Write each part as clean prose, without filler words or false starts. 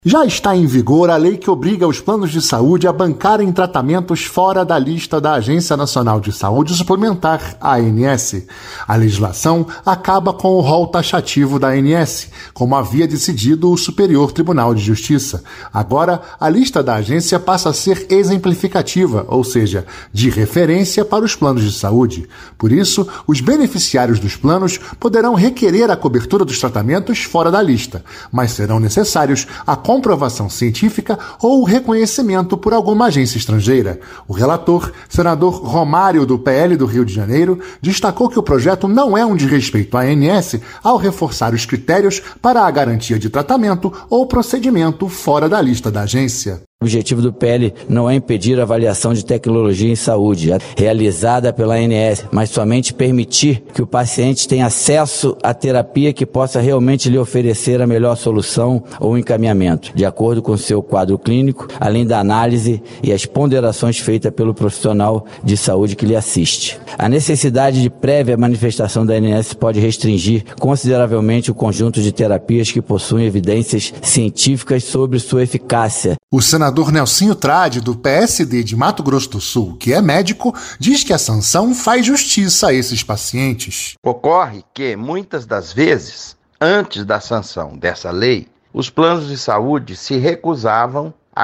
Já está em vigor a lei que obriga os planos de saúde a bancarem tratamentos fora da lista da Agência Nacional de Saúde Suplementar, ANS. A legislação acaba com o rol taxativo da ANS, como havia decidido o Superior Tribunal de Justiça. Agora, a lista da agência passa a ser exemplificativa, ou seja, de referência para os planos de saúde. Por isso, os beneficiários dos planos poderão requerer a cobertura dos tratamentos fora da lista, mas serão necessários a comprovação científica ou reconhecimento por alguma agência estrangeira. O relator, senador Romário, do PL do Rio de Janeiro, destacou que o projeto não é um desrespeito à ANS ao reforçar os critérios para a garantia de tratamento ou procedimento fora da lista da agência. O objetivo do PL não é impedir a avaliação de tecnologia em saúde realizada pela ANS, mas somente permitir que o paciente tenha acesso à terapia que possa realmente lhe oferecer a melhor solução ou encaminhamento, de acordo com seu quadro clínico, além da análise e as ponderações feitas pelo profissional de saúde que lhe assiste. A necessidade de prévia manifestação da ANS pode restringir consideravelmente o conjunto de terapias que possuem evidências científicas sobre sua eficácia. O senador Nelsinho Trade, do PSD de Mato Grosso do Sul, que é médico, diz que a sanção faz justiça a esses pacientes. Ocorre que, muitas das vezes, antes da sanção dessa lei, os planos de saúde se recusavam a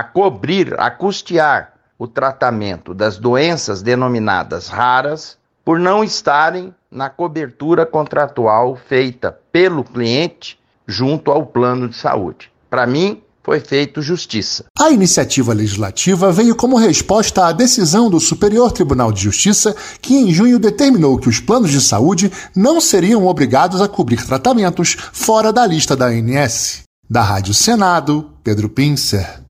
custear o tratamento das doenças denominadas raras por não estarem na cobertura contratual feita pelo cliente junto ao plano de saúde. Para mim, foi feito justiça. A iniciativa legislativa veio como resposta à decisão do Superior Tribunal de Justiça, que em junho determinou que os planos de saúde não seriam obrigados a cobrir tratamentos fora da lista da ANS. Da Rádio Senado, Pedro Pincer.